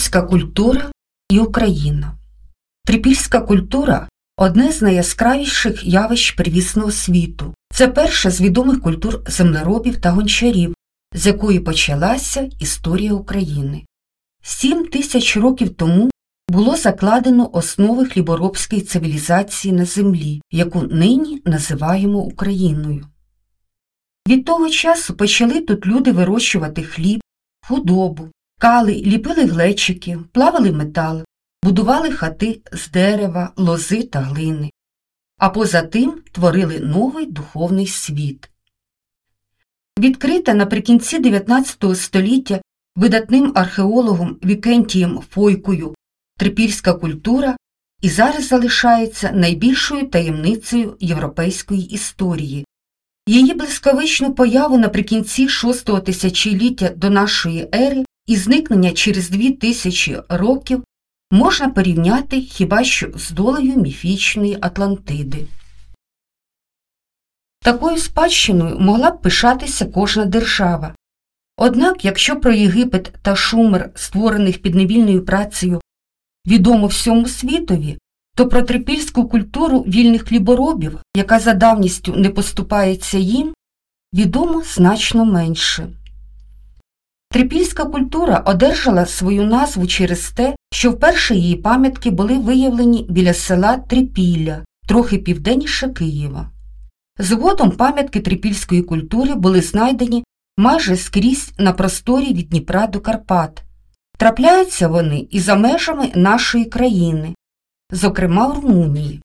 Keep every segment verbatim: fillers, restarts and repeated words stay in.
Трипільська культура і Україна. Трипільська культура – одне з найяскравіших явищ первісного світу. Це перша з відомих культур землеробів та гончарів, з якої почалася історія України. Сім тисяч років тому було закладено основи хліборобської цивілізації на землі, яку нині називаємо Україною. Від того часу почали тут люди вирощувати хліб, худобу, ткали, ліпили глечики, плавили метал, будували хати з дерева, лози та глини, а поза тим творили новий духовний світ. Відкрита наприкінці дев'ятнадцятого століття видатним археологом Вікентієм Фойкою трипільська культура і зараз залишається найбільшою таємницею європейської історії. Її блискавичну появу наприкінці шостого тисячоліття до нашої ери і зникнення через дві тисячі років можна порівняти хіба що з долею міфічної Атлантиди. Такою спадщиною могла б пишатися кожна держава. Однак, якщо про Єгипет та Шумер, створених підневільною працею, відомо всьому світові, то про трипільську культуру вільних хліборобів, яка за давністю не поступається їм, відомо значно менше. Трипільська культура одержала свою назву через те, що вперше її пам'ятки були виявлені біля села Трипілля, трохи південніше Києва. Згодом пам'ятки трипільської культури були знайдені майже скрізь на просторі від Дніпра до Карпат. Трапляються вони і за межами нашої країни, зокрема в Румунії.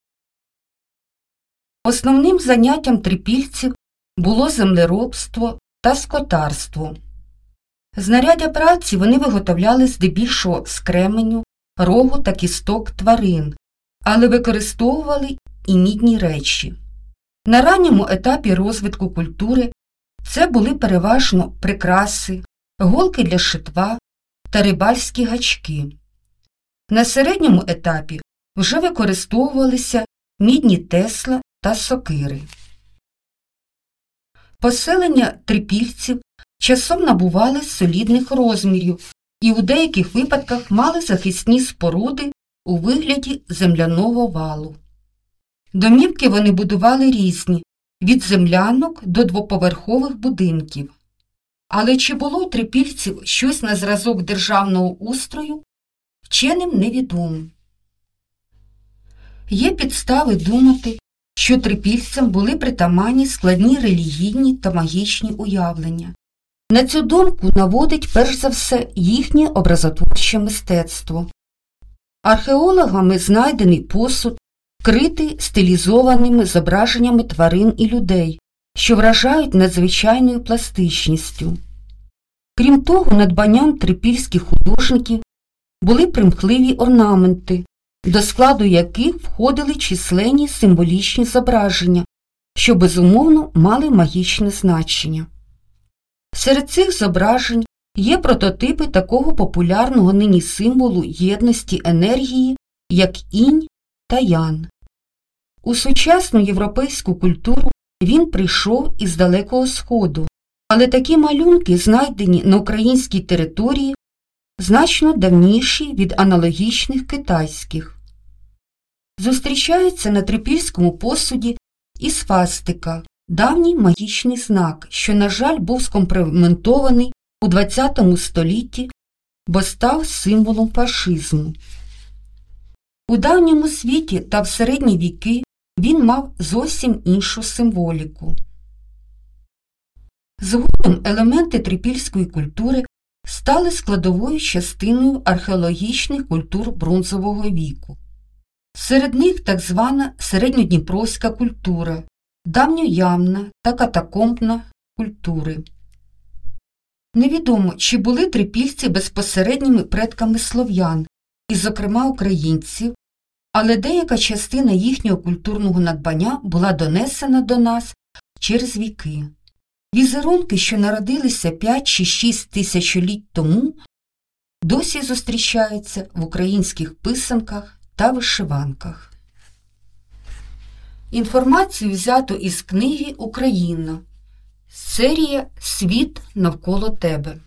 Основним заняттям трипільців було землеробство та скотарство. Знаряддя праці вони виготовляли здебільшого з кременю, рогу та кісток тварин, але використовували і мідні речі. На ранньому етапі розвитку культури це були переважно прикраси, голки для шитва та рибальські гачки. На середньому етапі вже використовувалися мідні тесла та сокири. Поселення трипільців часом набували солідних розмірів і у деяких випадках мали захисні споруди у вигляді земляного валу. Домівки вони будували різні, від землянок до двоповерхових будинків. Але чи було у трипільців щось на зразок державного устрою, вченим невідомо. Є підстави думати, що трипільцям були притаманні складні релігійні та магічні уявлення. На цю думку наводить перш за все їхнє образотворче мистецтво. Археологами знайдений посуд, вкритий стилізованими зображеннями тварин і людей, що вражають надзвичайною пластичністю. Крім того, надбанням трипільських художників були примхливі орнаменти, до складу яких входили численні символічні зображення, що безумовно мали магічне значення. Серед цих зображень є прототипи такого популярного нині символу єдності енергії, як інь та ян. У сучасну європейську культуру він прийшов із Далекого Сходу, але такі малюнки, знайдені на українській території, значно давніші від аналогічних китайських. Зустрічається на трипільському посуді і свастика, давній магічний знак, що, на жаль, був скомпрометований у ХХ столітті, бо став символом фашизму. У давньому світі та в середні віки він мав зовсім іншу символіку. Згодом елементи трипільської культури стали складовою частиною археологічних культур бронзового віку. Серед них так звана середньодніпровська культура, давньоямна та катакомбна культури. Невідомо, чи були трипільці безпосередніми предками слов'ян, і, зокрема, українців, але деяка частина їхнього культурного надбання була донесена до нас через віки. Візерунки, що народилися п'ять чи шість тисячоліть тому, досі зустрічаються в українських писанках та вишиванках. Інформацію взято із книги «Україна». Серія «Світ навколо тебе».